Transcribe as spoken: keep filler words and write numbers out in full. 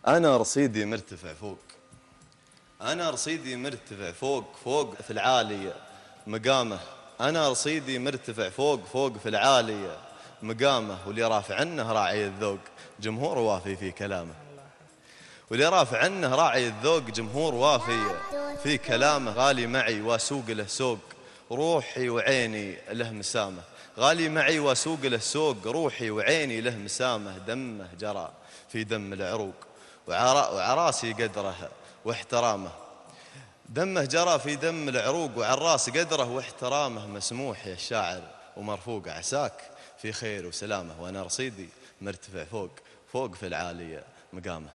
أنا رصيدي مرتفع فوق، أنا رصيدي مرتفع فوق فوق في العالية مقامه. أنا رصيدي مرتفع فوق فوق في العالية مقامه، واللي رافع عنه راعي الذوق جمهور وافي في كلامه. واللي رافع عنه راعي الذوق جمهور وافي في كلامه. غالي معي واسوق له سوق روحي وعيني له مسامه. غالي معي واسوق له سوق روحي وعيني له مسامه. دمه جرى في دم العروق وعراسي قدره واحترامه. دمه جرى في دم العروق وعراس قدره واحترامه. مسموح يا الشاعر ومرفوق، عساك في خير وسلامه. وأنا رصيدي مرتفع فوق فوق في العالية مقامه.